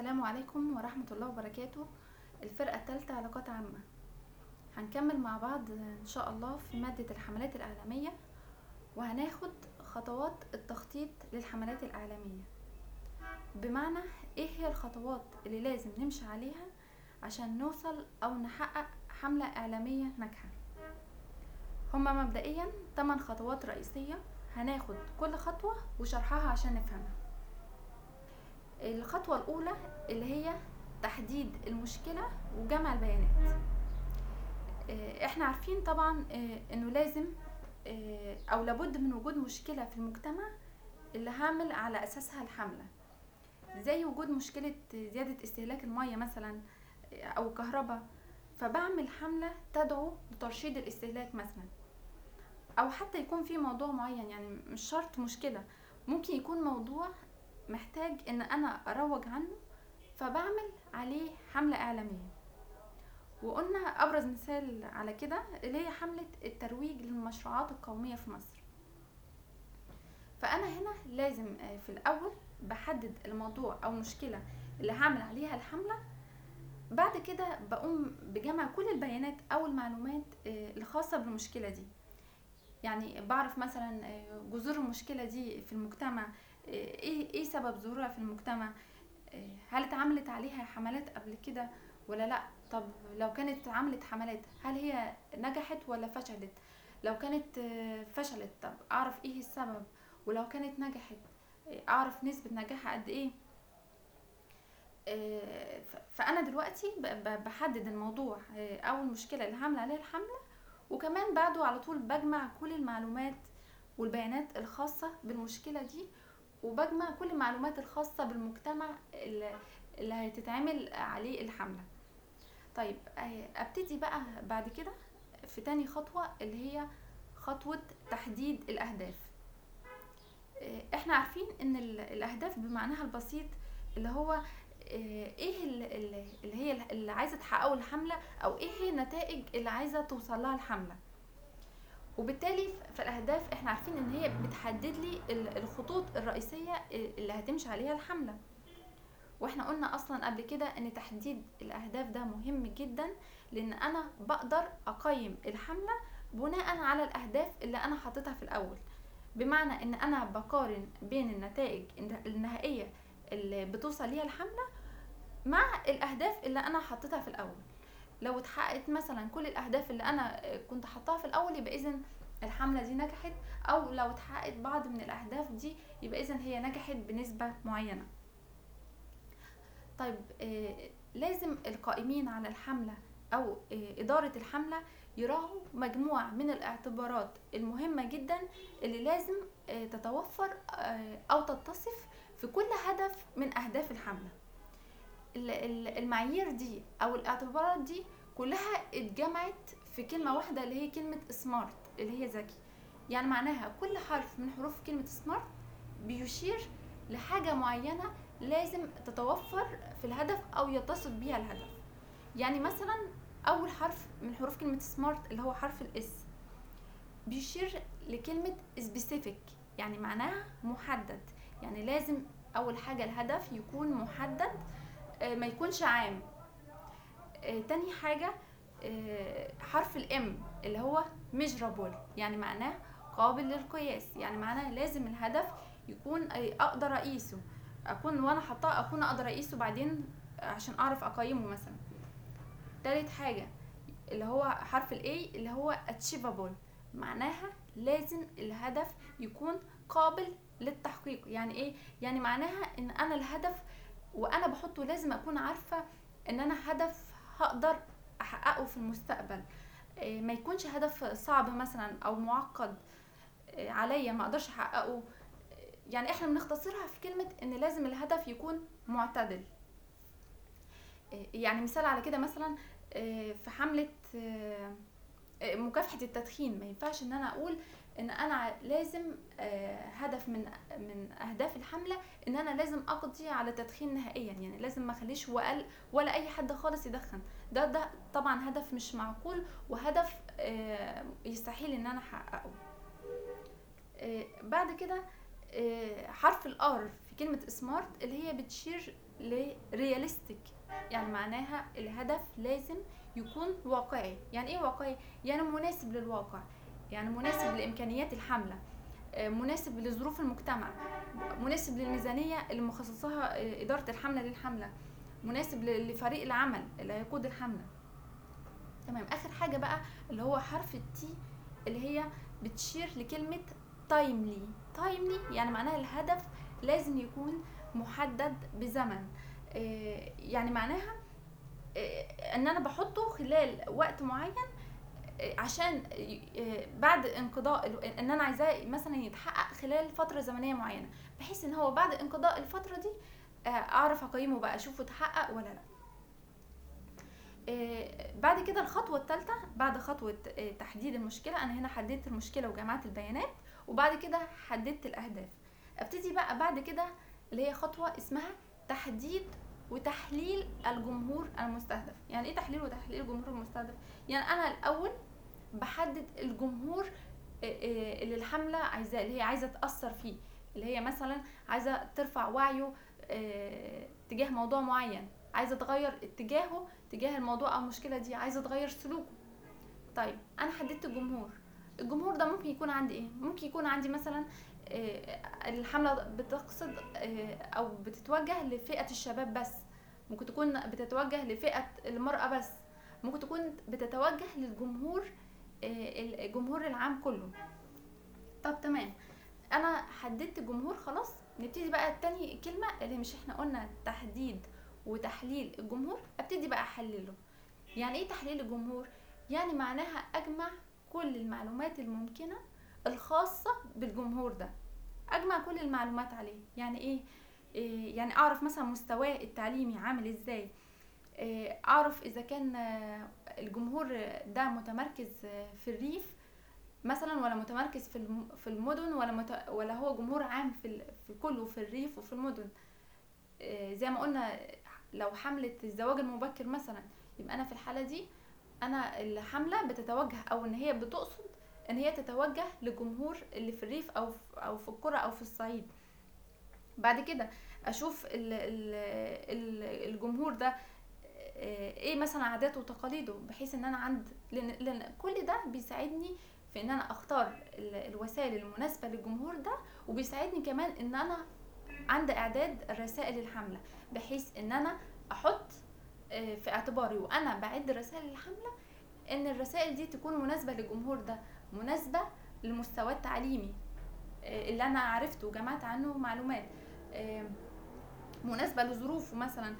السلام عليكم ورحمة الله وبركاته. الفرقة الثالثة علاقات عامة. هنكمل مع بعض إن شاء الله في مادة الحملات الإعلامية، وهناخد خطوات التخطيط للحملات الإعلامية. بمعنى إيه هي الخطوات اللي لازم نمشي عليها عشان نوصل أو نحقق حملة إعلامية ناجحة. هما مبدئيا 8 خطوات رئيسية، هناخد كل خطوة وشرحها عشان نفهمها. الخطوة الأولى اللي هي تحديد المشكلة وجمع البيانات. احنا عارفين طبعا انه لازم او لابد من وجود مشكلة في المجتمع اللي هعمل على اساسها الحملة، زي وجود مشكلة زيادة استهلاك المية مثلا او الكهرباء، فبعمل حملة تدعو لترشيد الاستهلاك مثلا، او حتى يكون في موضوع معين، يعني مش شرط مشكلة، ممكن يكون موضوع محتاج ان انا اروج عنه فبعمل عليه حملة اعلامية. وقلنا ابرز مثال على كده اللي هي حملة الترويج للمشروعات القومية في مصر. فانا هنا لازم في الاول بحدد الموضوع او المشكلة اللي هعمل عليها الحملة، بعد كده بقوم بجمع كل البيانات او المعلومات الخاصة بالمشكلة دي. يعني بعرف مثلا جذور المشكلة دي في المجتمع، ايه سبب ظهورها في المجتمع، هل اتعملت عليها حملات قبل كده ولا لا، طب لو كانت عملت حملات هل هي نجحت ولا فشلت، لو كانت فشلت طب اعرف ايه السبب، ولو كانت نجحت اعرف نسبة نجاحها قد ايه. فانا دلوقتي بحدد الموضوع او المشكلة اللي هعمل عليها الحملة، وكمان بعده على طول بجمع كل المعلومات والبيانات الخاصة بالمشكلة دي، وبجمع كل المعلومات الخاصة بالمجتمع اللي هتتعمل عليه الحملة. طيب ابتدي بقى بعد كده في تاني خطوة اللي هي خطوة تحديد الأهداف. احنا عارفين ان الأهداف بمعناها البسيط اللي هو ايه اللي هي اللي عايزة تحققه الحملة، او ايه هي النتائج اللي عايزة توصل لها الحملة. وبالتالي فالأهداف احنا عارفين ان هي بتحدد لي الخطوط الرئيسية اللي هتمشي عليها الحملة. واحنا قلنا اصلا قبل كده ان تحديد الاهداف ده مهم جدا، لان انا بقدر اقيم الحملة بناء على الاهداف اللي انا حاططها في الاول. بمعنى ان انا بقارن بين النتائج النهائية اللي بتوصل ليها الحملة مع الاهداف اللي انا حطيتها في الاول. لو اتحققت مثلا كل الاهداف اللي انا كنت حطاها في الاول يبقى اذن الحملة دي نجحت، او لو اتحققت بعض من الاهداف دي يبقى اذن هي نجحت بنسبة معينة. طيب لازم القائمين على الحملة او ادارة الحملة يراعوا مجموعة من الاعتبارات المهمة جدا اللي لازم تتوفر او تتصف في كل هدف من اهداف الحملة. المعايير دي او الاعتبارات دي كلها اتجمعت في كلمة واحدة اللي هي كلمة سمارت، اللي هي ذكي. يعني معناها كل حرف من حروف كلمة سمارت بيشير لحاجة معينة لازم تتوفر في الهدف او يتصف بيها الهدف. يعني مثلا اول حرف من حروف كلمة سمارت اللي هو حرف الاس بيشير لكلمة specific، يعني معناها محدد. يعني لازم اول حاجة الهدف يكون محدد، ما يكونش عام. تاني حاجة حرف الام اللي هو measurable، يعني معناه قابل للقياس. يعني معناه لازم الهدف يكون اقدر اقيسه، اكون وانا حطاه اكون اقدر اقيسه بعدين عشان اعرف اقيمه مثلا. تالت حاجة اللي هو حرف الاي اللي هو achievable، معناها لازم الهدف يكون قابل للتحقيق. يعني ايه؟ يعني معناها ان انا الهدف وانا بحطه لازم اكون عارفة ان انا هدف هقدر احققه في المستقبل، ما يكونش هدف صعب مثلا او معقد عليا ما اقدرش احققه. يعني احنا بنختصرها في كلمة ان لازم الهدف يكون معتدل. يعني مثال على كده مثلا في حملة مكافحة التدخين، ما ينفعش ان انا اقول ان انا لازم هدف من اهداف الحملة ان انا لازم اقضي على التدخين نهائيا، يعني لازم ما اخليش ولا اي حد خالص يدخن. ده طبعا هدف مش معقول، وهدف يستحيل ان انا احققه. بعد كده حرف الار في كلمة سمارت اللي هي بتشير لرياليستيك، يعني معناها الهدف لازم يكون واقعي. يعني ايه واقعي؟ يعني مناسب للواقع، يعني مناسب لإمكانيات الحملة، مناسب لظروف المجتمع، مناسب للميزانية اللي مخصصها إدارة الحملة للحملة، مناسب لفريق العمل اللي هيقود الحملة. تمام. آخر حاجة بقى اللي هو حرف التي اللي هي بتشير لكلمة تايملي. تايملي يعني معناها الهدف لازم يكون محدد بزمن، يعني معناها ان انا بحطه خلال وقت معين، عشان بعد انقضاء ان انا عايزاه مثلا يتحقق خلال فتره زمنيه معينه، بحيث ان هو بعد انقضاء الفتره دي اعرف اقيمه بقى، اشوفه اتحقق ولا لا. بعد كده الخطوه الثالثه بعد خطوه تحديد المشكله، انا هنا حددت المشكله وجمعت البيانات، وبعد كده حددت الاهداف. ابتدي بقى بعد كده اللي هي خطوه اسمها تحديد وتحليل الجمهور المستهدف. يعني ايه تحليل وتحليل الجمهور المستهدف؟ يعني انا الاول بحدد الجمهور اللي الحملة عايزاه، اللي هي عايزة تأثر فيه، اللي هي مثلا عايزة ترفع وعيه تجاه موضوع معين، عايزة تغير اتجاهه تجاه الموضوع أو المشكلة دي، عايزة تغير سلوكه. طيب أنا حددت الجمهور ده ممكن يكون عندي إيه؟ ممكن يكون عندي مثلا الحملة بتقصد أو بتتوجه لفئة الشباب بس، ممكن تكون بتتوجه لفئة المرأة بس، ممكن تكون بتتوجه للجمهور الجمهور العام كله. طب تمام، انا حددت الجمهور خلاص. نبتدي بقى تاني كلمة اللي مش احنا قلنا تحديد وتحليل الجمهور، ابتدي بقى احلله. يعني ايه تحليل الجمهور؟ يعني معناها اجمع كل المعلومات الممكنة الخاصة بالجمهور ده، اجمع كل المعلومات عليه. يعني ايه؟ يعني اعرف مثلا مستواه التعليمي عامل ازاي، اعرف اذا كان الجمهور ده متمركز في الريف مثلا، ولا متمركز في المدن، ولا هو جمهور عام في كله، في الريف وفي المدن. زي ما قلنا لو حملة الزواج المبكر مثلا، يبقى انا في الحالة دي انا الحملة بتتوجه او ان هي بتقصد ان هي تتوجه لجمهور اللي في الريف او في القرى او في الصعيد. بعد كده اشوف الجمهور ده ايه مثلا عاداته وتقاليده، بحيث ان انا لان كل ده بيساعدني في ان انا اختار الوسائل المناسبة للجمهور ده، وبيساعدني كمان ان انا عند اعداد الرسائل الحملة، بحيث ان انا احط في اعتباري وانا بعد رسائل الحملة ان الرسائل دي تكون مناسبة للجمهور ده، مناسبة للمستوى التعليمي اللي انا عرفته وجمعت عنه معلومات، مناسبة لظروفه مثلا،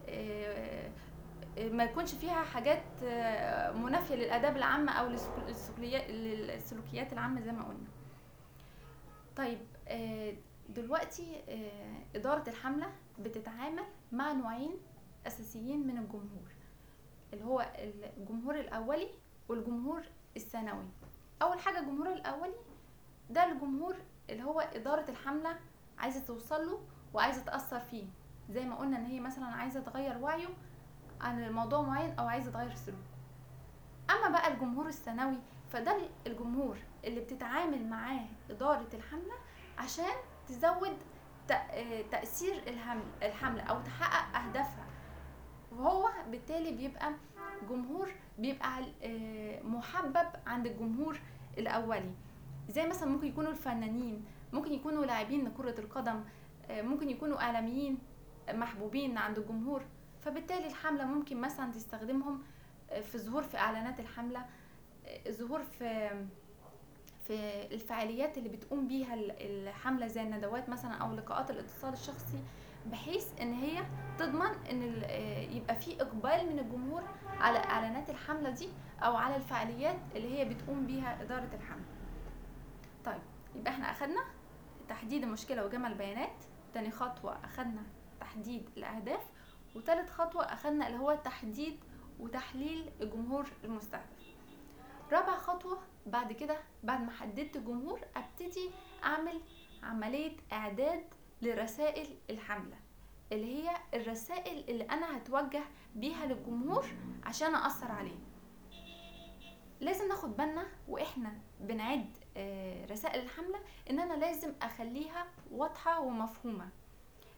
ما يكونش فيها حاجات منافية للآداب العامة أو للسلوكيات العامة زي ما قلنا. طيب دلوقتي إدارة الحملة بتتعامل مع نوعين أساسيين من الجمهور، اللي هو الجمهور الأولي والجمهور الثانوي. أول حاجة الجمهور الأولي ده الجمهور اللي هو إدارة الحملة عايزة توصله وعايزة تأثر فيه، زي ما قلنا إن هي مثلا عايزة تغير وعيه عن الموضوع معين او عايزه تغير سلوكه. اما بقى الجمهور الثانوي فده الجمهور اللي بتتعامل معاه اداره الحمله عشان تزود تاثير الحمله او تحقق اهدافها، وهو بالتالي بيبقى جمهور بيبقى محبب عند الجمهور الاولي. زي مثلا ممكن يكونوا الفنانين، ممكن يكونوا لاعبين لكره القدم، ممكن يكونوا اعلاميين محبوبين عند الجمهور، فبالتالي الحملة ممكن مثلا تستخدمهم في ظهور في اعلانات الحملة، ظهور في الفعاليات اللي بتقوم بيها الحملة زي الندوات مثلا او لقاءات الاتصال الشخصي، بحيث ان هي تضمن ان يبقى في اقبال من الجمهور على اعلانات الحملة دي او على الفعاليات اللي هي بتقوم بيها ادارة الحملة. طيب يبقى احنا اخدنا تحديد المشكلة وجمع البيانات، تاني خطوة اخدنا تحديد الاهداف، وثالث خطوة اخدنا اللي هو تحديد وتحليل الجمهور المستهدف. رابع خطوة بعد كده بعد ما حددت الجمهور ابتدي اعمل عملية اعداد لرسائل الحملة، اللي هي الرسائل اللي انا هتوجه بيها للجمهور عشان اثر عليه. لازم ناخد بالنا واحنا بنعد رسائل الحملة ان انا لازم اخليها واضحة ومفهومة.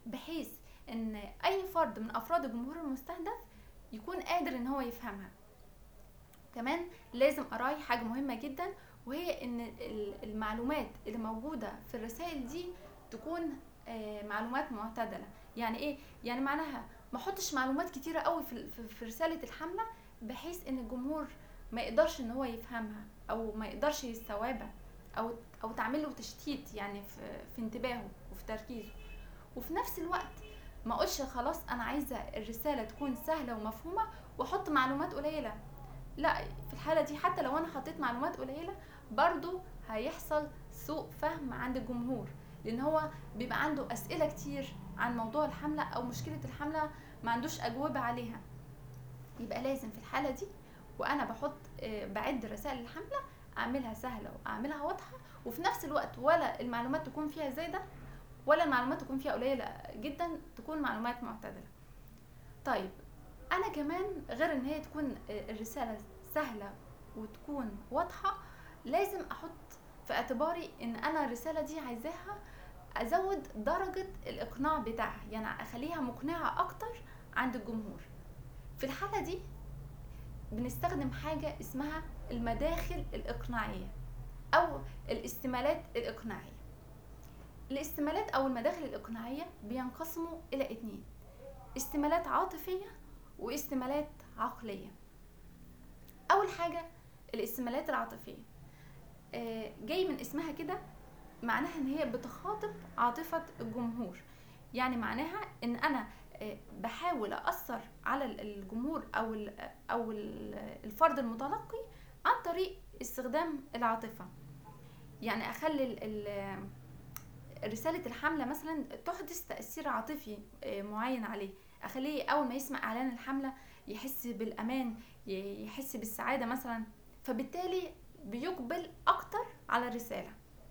بحيث ان اي فرد من افراد الجمهور المستهدف يكون قادر ان هو يفهمها. كمان لازم اراعي حاجة مهمة جدا، وهي ان المعلومات اللي موجودة في الرسائل دي تكون معلومات معتدلة. يعني ايه؟ يعني معناها ما احطش معلومات كتيرة قوي في رسالة الحملة، بحيث ان الجمهور ما يقدرش ان هو يفهمها او ما يقدرش يستوعبها، او تعمل له تشتيت يعني في انتباهه وفي تركيزه. وفي نفس الوقت ما اقولش خلاص انا عايزة الرسالة تكون سهلة ومفهومة واحط معلومات قليلة. لا، في الحالة دي حتى لو انا حطيت معلومات قليلة برضو هيحصل سوء فهم عند الجمهور، لان هو بيبقى عنده اسئلة كتير عن موضوع الحملة او مشكلة الحملة ما عندوش اجوبة عليها. يبقى لازم في الحالة دي وانا بعد رسائل الحملة اعملها سهلة واعملها واضحة، وفي نفس الوقت ولا المعلومات تكون فيها زايدة ولا المعلومات تكون فيها قليلة جدا، تكون معلومات معتدلة. طيب انا كمان غير ان هي تكون الرسالة سهلة وتكون واضحة، لازم احط في اعتباري ان انا الرسالة دي عايزاها ازود درجة الاقناع بتاعها، يعني اخليها مقنعة اكتر عند الجمهور. في الحالة دي بنستخدم حاجة اسمها المداخل الاقناعية او الاستمالات الاقناعية. الاستمالات او المداخل الاقناعية بينقسموا الى 2، استمالات عاطفية واستمالات عقلية. اول حاجة الاستمالات العاطفية، جاي من اسمها كده، معناها ان هي بتخاطب عاطفة الجمهور. يعني معناها ان انا بحاول اثر على الجمهور او الفرد المتلقي عن طريق استخدام العاطفة. يعني اخلي رسالة الحملة مثلا تحدث تأثير عاطفي معين عليه، اخليه اول ما يسمع اعلان الحملة يحس بالامان، يحس بالسعادة مثلا، فبالتالي بيقبل اكتر على الرسالة.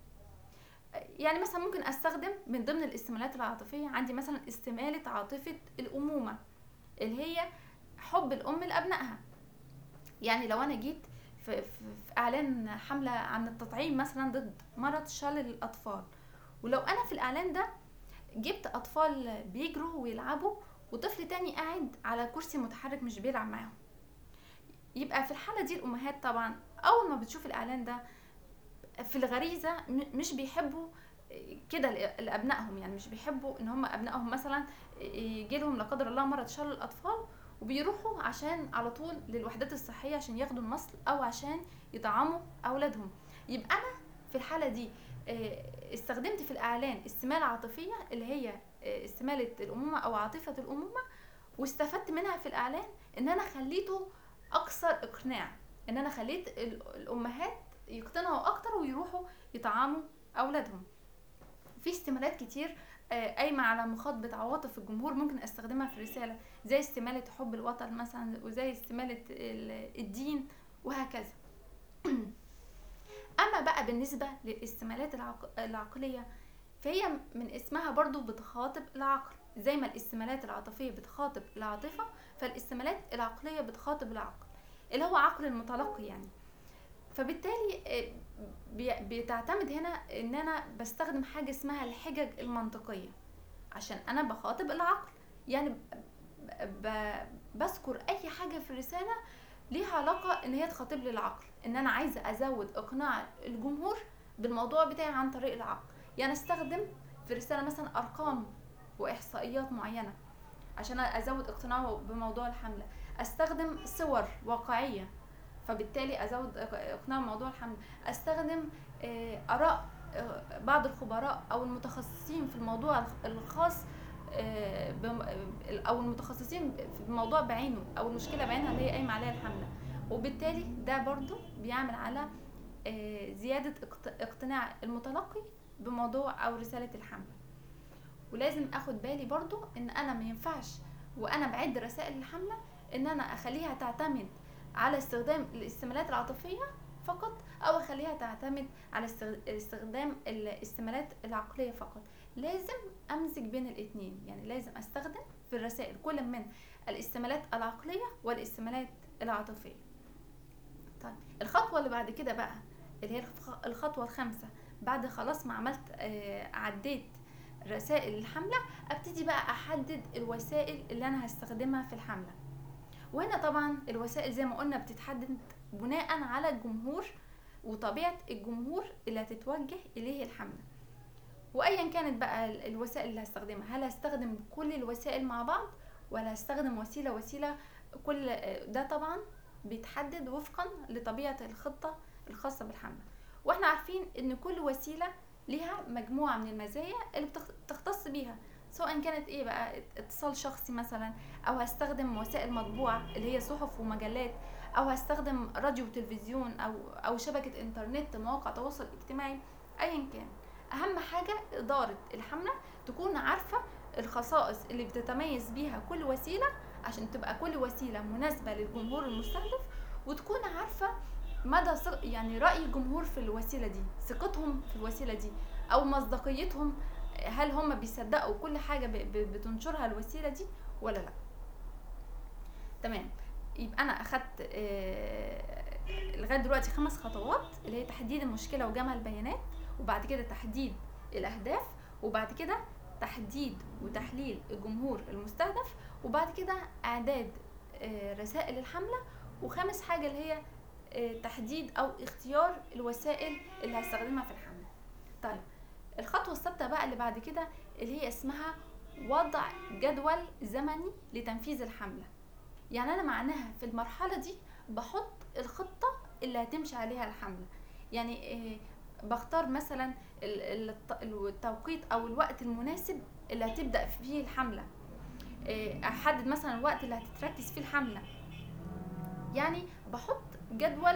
يعني مثلا ممكن استخدم من ضمن الاستمالات العاطفية، عندي مثلا استمالة عاطفة الامومة اللي هي حب الام لابنائها. يعني لو انا جيت في اعلان حملة عن التطعيم مثلا ضد مرض شلل الاطفال، ولو انا في الاعلان ده جبت اطفال بيجروا ويلعبوا وطفل تاني قاعد على كرسي متحرك مش بيلعب معاهم، يبقى في الحالة دي الامهات طبعا اول ما بتشوف الاعلان ده في الغريزة مش بيحبوا كده لابنائهم، يعني مش بيحبوا ان هم ابنائهم مثلا يجيلهم لا قدر الله مرض شلل الاطفال وبيروحوا عشان على طول للوحدات الصحية عشان ياخدوا النصل او عشان يطعموا اولادهم. يبقى انا في الحالة دي استخدمت في الاعلان استمالة عاطفية اللي هي استمالة الامومة او عاطفة الامومة، واستفدت منها في الاعلان ان انا خليته اكثر اقناع، ان انا خليت الامهات يقتنعوا اكتر ويروحوا يطعموا اولادهم. في استمالات كتير قايمة على مخاطبة عواطف الجمهور ممكن استخدمها في الرسالة، زي استمالة حب الوطن مثلا، وزي استمالة الدين، وهكذا. اما بقى بالنسبة للاستمالات العقلية، فهي من اسمها برضو بتخاطب العقل، زي ما الاستمالات العاطفية بتخاطب العاطفة، فالاستمالات العقلية بتخاطب العقل اللي هو عقل المتلقي يعني. فبالتالي بتعتمد هنا ان انا بستخدم حاجة اسمها الحجج المنطقية عشان انا بخاطب العقل. يعني بذكر اي حاجة في الرسالة ليها علاقة ان هي تخاطب لي العقل، ان انا عايزة ازود اقناع الجمهور بالموضوع بتاعي عن طريق العقل. يعني استخدم في الرسالة مثلا ارقام واحصائيات معينة عشان ازود اقتناعه بموضوع الحملة، استخدم صور واقعية فبالتالي ازود اقناع موضوع الحمل، استخدم اراء بعض الخبراء او المتخصصين في الموضوع الخاص او المتخصصين في الموضوع بعينه او المشكله بعينها اللي هي قايمه عليها الحمله، وبالتالي ده برضو بيعمل على زياده اقتناع المتلقي بموضوع او رساله الحمله. ولازم اخد بالي برضو ان انا ما ينفعش وانا بعد رسائل الحمله ان انا اخليها تعتمد على استخدام الاستمالات العاطفية فقط او اخليها تعتمد على استخدام الاستمالات العقلية فقط. لازم امزج بين الاثنين، يعني لازم استخدم في الرسائل كل من الاستمالات العقلية والاستمالات العاطفية. طيب الخطوة اللي بعد كده بقى اللي هي الخطوة الخامسة، بعد خلاص ما عملت عديت رسائل الحملة ابتدي بقى احدد الوسائل اللي انا هستخدمها في الحملة. وهنا طبعا الوسائل زي ما قلنا بتتحدد بناء على الجمهور وطبيعة الجمهور اللي هتتوجه اليه الحملة. وايا كانت بقى الوسائل اللي هستخدمها، هل هستخدم كل الوسائل مع بعض ولا هستخدم وسيلة. كل ده طبعا بيتحدد وفقا لطبيعة الخطة الخاصة بالحملة. واحنا عارفين ان كل وسيلة ليها مجموعة من المزايا اللي بتختص بيها، سواء كانت ايه بقى، اتصال شخصي مثلا، او هستخدم وسائل مطبوعة اللي هي صحف ومجلات، او هستخدم راديو وتلفزيون، او شبكة انترنت، مواقع تواصل اجتماعي، ايا كان. اهم حاجة ادارة الحملة تكون عارفة الخصائص اللي بتتميز بيها كل وسيلة، عشان تبقى كل وسيلة مناسبة للجمهور المستهدف، وتكون عارفة مدى يعني رأي الجمهور في الوسيلة دي، ثقتهم في الوسيلة دي او مصداقيتهم، هل هم بيصدقوا كل حاجة بتنشرها الوسيلة دي ولا لا. تمام، يبقى انا اخدت لغاية دلوقتي 5 خطوات، اللي هي تحديد المشكلة وجمع البيانات، وبعد كده تحديد الاهداف، وبعد كده تحديد وتحليل الجمهور المستهدف، وبعد كده اعداد رسائل الحملة، وخامس حاجة اللي هي تحديد او اختيار الوسائل اللي هستخدمها في الحملة. طيب الخطوة الثابتة بقى اللي بعد كده اللي هي اسمها وضع جدول زمني لتنفيذ الحملة. يعني انا معناها في المرحلة دي بحط الخطة اللي هتمشي عليها الحملة. يعني بختار مثلا التوقيت او الوقت المناسب اللي هتبدأ فيه الحملة، احدد مثلا الوقت اللي هتتركز فيه الحملة. يعني بحط جدول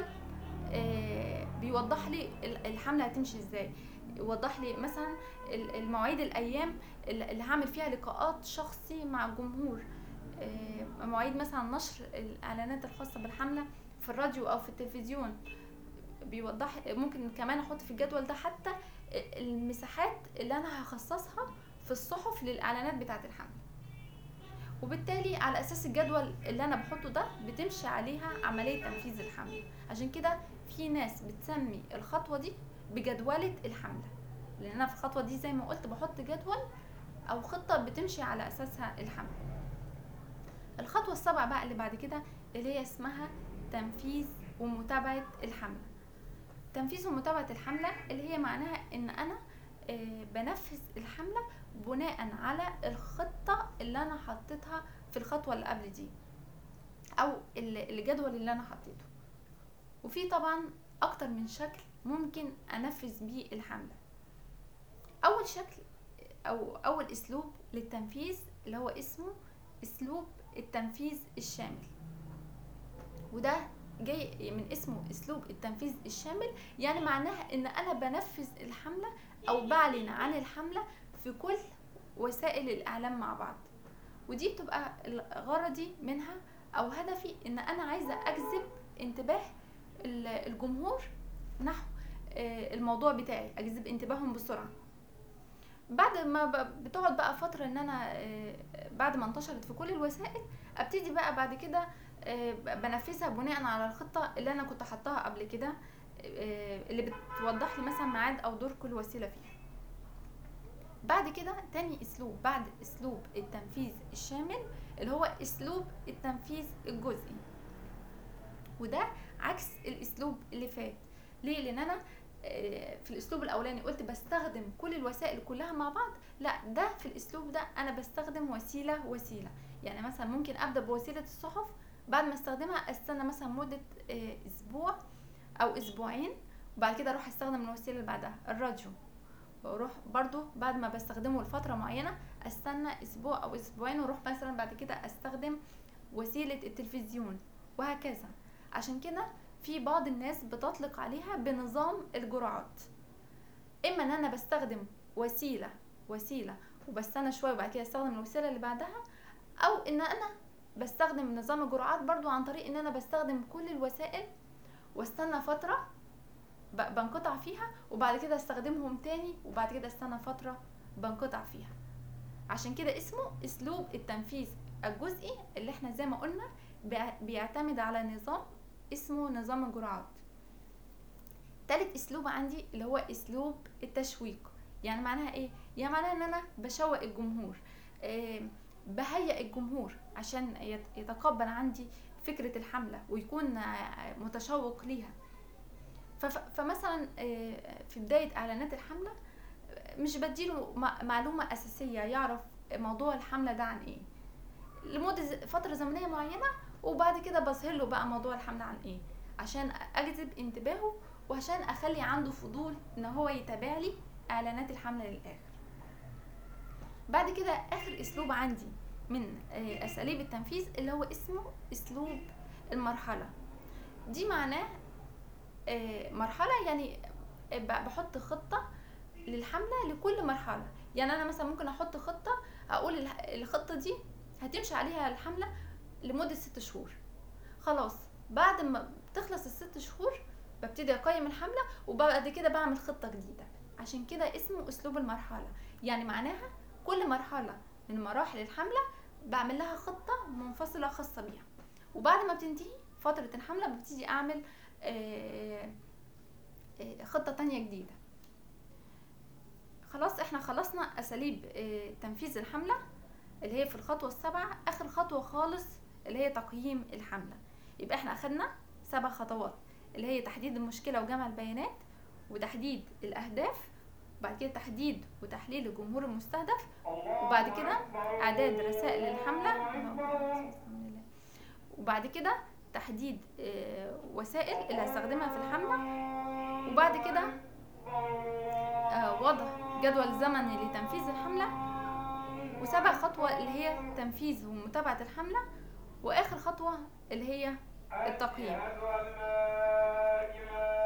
بيوضح لي الحملة هتمشي ازاي، يوضح لي مثلا المواعيد، الايام اللي هعمل فيها لقاءات شخصي مع الجمهور، مواعيد مثلا نشر الاعلانات الخاصة بالحملة في الراديو او في التلفزيون. بيوضح ممكن كمان احط في الجدول ده حتى المساحات اللي انا هخصصها في الصحف للاعلانات بتاعة الحملة. وبالتالي على اساس الجدول اللي انا بحطه ده بتمشي عليها عملية تنفيذ الحملة. عشان كده في ناس بتسمي الخطوة دي بجدولة الحملة، لان انا في الخطوة دي زي ما قلت بحط جدول او خطة بتمشي على اساسها الحملة. الخطوة السابعة بقى اللي بعد كده اللي هي اسمها تنفيذ ومتابعة الحملة. تنفيذ ومتابعة الحملة اللي هي معناها ان انا بنفذ الحملة بناء على الخطة اللي انا حطيتها في الخطوة اللي قبل دي، او الجدول اللي انا حطيته. وفي طبعا اكتر من شكل ممكن انفذ بيه الحملة. اول شكل او اول اسلوب للتنفيذ اللي هو اسمه اسلوب التنفيذ الشامل، وده جاي من اسمه اسلوب التنفيذ الشامل. يعني معناها ان انا بنفذ الحملة او بعلن عن الحملة في كل وسائل الاعلام مع بعض. ودي بتبقى غرضي منها او هدفي ان انا عايزة اجذب انتباه الجمهور نحو الموضوع بتاعي، اجذب انتباههم بسرعة. بعد ما بتقعد بقى فترة ان انا بعد ما انتشرت في كل الوسائل ابتدي بقى بعد كده بنفذها بناء على الخطة اللي انا كنت حطاها قبل كده، اللي بتوضح لي مثلا ميعاد او دور كل وسيلة فيها. بعد كده تاني اسلوب بعد اسلوب التنفيذ الشامل اللي هو اسلوب التنفيذ الجزئي، وده عكس الاسلوب اللي فات. ليه؟ لان انا في الاسلوب الاولاني قلت بستخدم كل الوسائل كلها مع بعض، لا ده في الاسلوب ده انا بستخدم وسيلة. يعني مثلا ممكن ابدا بوسيلة الصحف، بعد ما استخدمها استنى مثلا مدة اسبوع او اسبوعين، وبعد كده اروح استخدم الوسيلة اللي بعدها الراديو، واروح برضو بعد ما بستخدمه لفترة معينة استنى اسبوع او اسبوعين، واروح مثلا بعد كده استخدم وسيلة التلفزيون، وهكذا. عشان كده في بعض الناس بتطلق عليها بنظام الجرعات، اما ان انا بستخدم وسيلة وبستنى شوية وبعد كده استخدم الوسيلة اللي بعدها، او ان انا بستخدم نظام الجرعات برضو عن طريق ان انا بستخدم كل الوسائل واستنى فترة بنقطع فيها، وبعد كده استخدمهم تاني، وبعد كده استنى فترة بنقطع فيها. عشان كده اسمه اسلوب التنفيذ الجزئي، اللي احنا زي ما قلنا بيعتمد على نظام اسمه نظام الجرعات. تالت اسلوب عندي اللي هو اسلوب التشويق. يعني معناها ايه؟ يعني معناها ان انا بشوق الجمهور، بهيئ الجمهور عشان يتقبل عندي فكرة الحملة ويكون متشوق ليها. فمثلا في بداية اعلانات الحملة مش بديله معلومة اساسية يعرف موضوع الحملة ده عن ايه لمدة فترة زمنية معينة، وبعد كده بظهر له بقى موضوع الحملة عن ايه عشان اجذب انتباهه وعشان اخلي عنده فضول ان هو يتابع لي اعلانات الحملة للاخر. بعد كده اخر اسلوب عندي من اساليب التنفيذ اللي هو اسمه اسلوب المرحلة. دي معناه مرحلة يعني بحط خطة للحملة لكل مرحلة. يعني انا مثلا ممكن احط خطة اقول الخطة دي هتمشي عليها الحملة لمدة 6 شهور. خلاص بعد ما بتخلص ال6 شهور ببتدي اقيم الحملة وبعد كده بعمل خطة جديدة. عشان كده اسمه اسلوب المرحلة. يعني معناها كل مرحلة من مراحل الحملة بعمل لها خطة منفصلة خاصة بيها، وبعد ما بتنتهي فترة الحملة ببتدي اعمل خطة تانية جديدة. خلاص احنا خلصنا اساليب تنفيذ الحملة اللي هي في الخطوة ال7. اخر خطوة خالص اللي هي تقييم الحملة. يبقى احنا اخدنا 7 خطوات اللي هي تحديد المشكلة وجمع البيانات وتحديد الاهداف، وبعد كده تحديد وتحليل الجمهور المستهدف، وبعد كده اعداد رسائل الحملة، وبعد كده تحديد وسائل اللي هستخدمها في الحملة، وبعد كده وضع جدول زمني لتنفيذ الحملة، و7 خطوة اللي هي تنفيذ ومتابعة الحملة، واخر خطوة اللي هي التقييم.